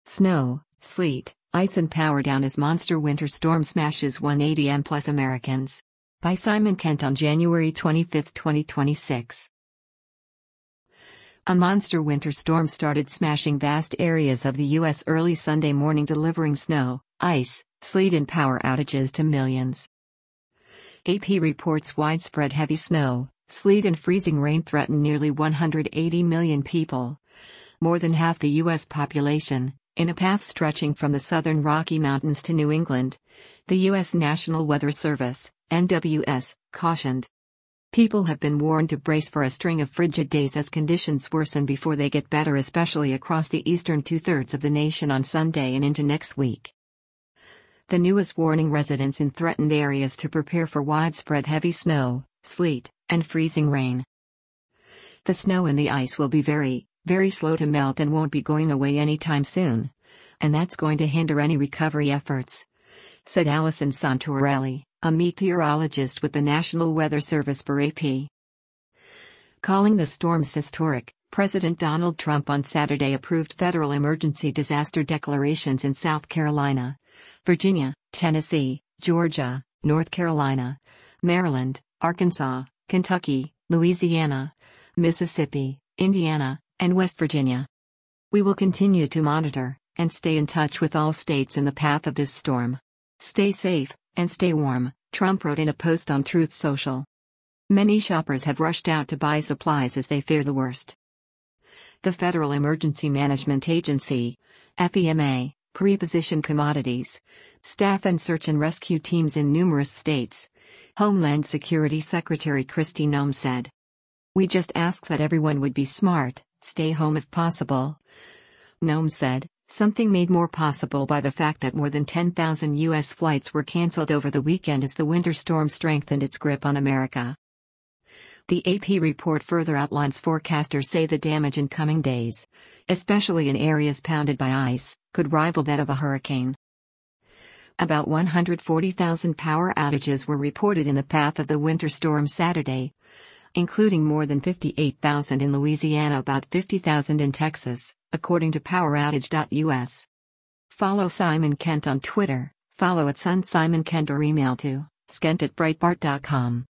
Snow, sleet, ice and power down as monster winter storm smashes 180 plus Americans. By Simon Kent on January 25, 2026. A monster winter storm started smashing vast areas of the U.S. early Sunday morning, delivering snow, ice, sleet and power outages to millions. AP reports widespread heavy snow, sleet and freezing rain threaten nearly 180 million people, more than half the U.S. population, in a path stretching from the southern Rocky Mountains to New England, the U.S. National Weather Service, NWS, cautioned. People have been warned to brace for a string of frigid days as conditions worsen before they get better, especially across the eastern two-thirds of the nation on Sunday and into next week. The NWS is warning residents in threatened areas to prepare for widespread heavy snow, sleet, and freezing rain. The snow and the ice will be very, very slow to melt and won't be going away anytime soon, and that's going to hinder any recovery efforts, said Allison Santorelli, a meteorologist with the National Weather Service for AP. Calling the storms historic, President Donald Trump on Saturday approved federal emergency disaster declarations in South Carolina, Virginia, Tennessee, Georgia, North Carolina, Maryland, Arkansas, Kentucky, Louisiana, Mississippi, Indiana, and West Virginia. We will continue to monitor and stay in touch with all states in the path of this storm. Stay safe and stay warm, Trump wrote in a post on Truth Social. Many shoppers have rushed out to buy supplies as they fear the worst. The Federal Emergency Management Agency, FEMA, pre-positioned commodities, staff and search and rescue teams in numerous states, Homeland Security Secretary Kristi Noem said. We just ask that everyone would be smart, stay home if possible. Noem said, something made more possible by the fact that more than 10,000 U.S. flights were canceled over the weekend as the winter storm strengthened its grip on America. The AP report further outlines forecasters say the damage in coming days, especially in areas pounded by ice, could rival that of a hurricane. About 140,000 power outages were reported in the path of the winter storm Saturday, including more than 58,000 in Louisiana, about 50,000 in Texas, according to PowerOutage.us. Follow Simon Kent on Twitter, follow @SunSimonKent or email to skent@breitbart.com.